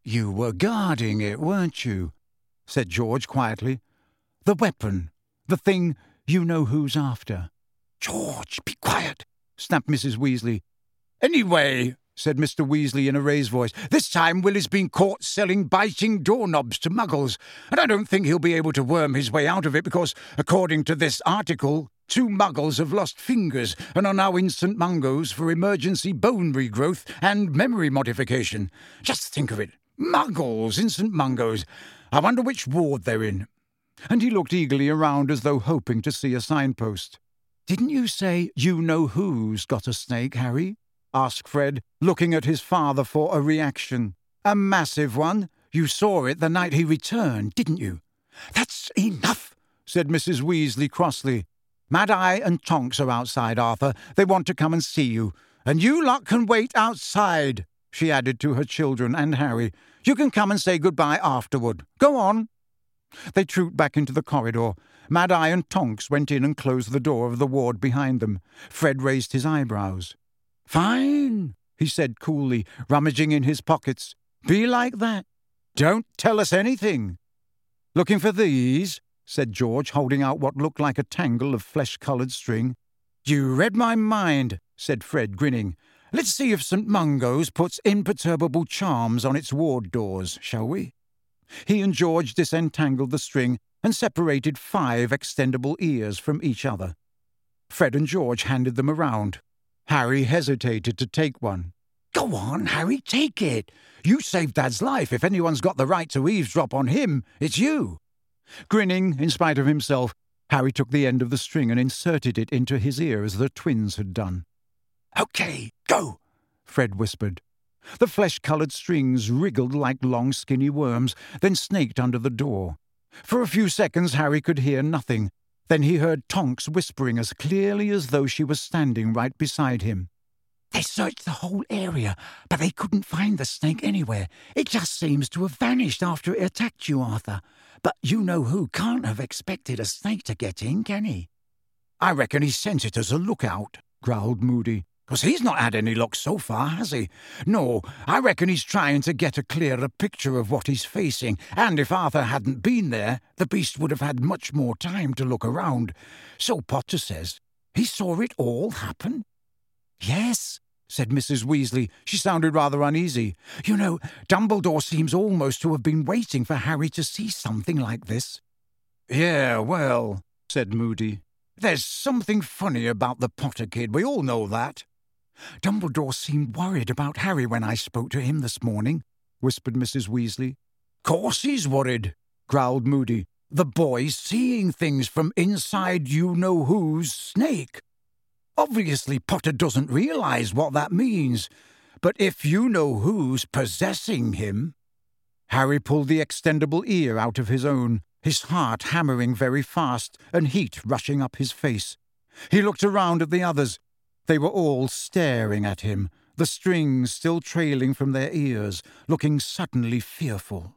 You were guarding it, weren't you? Said George quietly. The weapon, the thing you know who's after. George, be quiet, snapped Mrs. Weasley. Anyway, said Mr. Weasley in a raised voice, this time Willie's been caught selling biting doorknobs to muggles, and I don't think he'll be able to worm his way out of it because, according to this article, 2 muggles have lost fingers and are now in St. Mungo's for emergency bone regrowth and memory modification. Just think of it. Muggles in St. Mungo's. I wonder which ward they're in. And he looked eagerly around as though hoping to see a signpost. Didn't you say you-know-who's got a snake, Harry? Asked Fred, looking at his father for a reaction. A massive one. You saw it the night he returned, didn't you? That's enough, said Mrs. Weasley crossly. Mad-Eye and Tonks are outside, Arthur. They want to come and see you. And you lot can wait outside, she added to her children and Harry. You can come and say goodbye afterward. Go on. They trooped back into the corridor. Mad-Eye and Tonks went in and closed the door of the ward behind them. Fred raised his eyebrows. Fine, he said coolly, rummaging in his pockets. Be like that. Don't tell us anything. Looking for these? Said George, holding out what looked like a tangle of flesh-coloured string. You read my mind, said Fred, grinning. Let's see if St. Mungo's puts imperturbable charms on its ward doors, shall we? He and George disentangled the string and separated 5 extendable ears from each other. Fred and George handed them around. Harry hesitated to take one. Go on, Harry, take it. You saved Dad's life. If anyone's got the right to eavesdrop on him, it's you. Grinning in spite of himself, Harry took the end of the string and inserted it into his ear as the twins had done. Okay, go, Fred whispered. The flesh-coloured strings wriggled like long skinny worms, then snaked under the door. For a few seconds Harry could hear nothing. Then he heard Tonks whispering as clearly as though she was standing right beside him. They searched the whole area, but they couldn't find the snake anywhere. It just seems to have vanished after it attacked you, Arthur. But you-know-who can't have expected a snake to get in, can he? I reckon he sent it as a lookout, growled Moody. Because he's not had any luck so far, has he? No, I reckon he's trying to get a clearer picture of what he's facing, and if Arthur hadn't been there, the beast would have had much more time to look around. So Potter says, he saw it all happen? Yes, said Mrs. Weasley. She sounded rather uneasy. You know, Dumbledore seems almost to have been waiting for Harry to see something like this. Yeah, well, said Moody. There's something funny about the Potter kid, we all know that. Dumbledore seemed worried about Harry when I spoke to him this morning, whispered Mrs. Weasley. Course he's worried, growled Moody. The boy's seeing things from inside you-know-who's snake. Obviously Potter doesn't realise what that means, but if you-know-who's possessing him... Harry pulled the extendable ear out of his own, his heart hammering very fast and heat rushing up his face. He looked around at the others. They were all staring at him, the strings still trailing from their ears, looking suddenly fearful.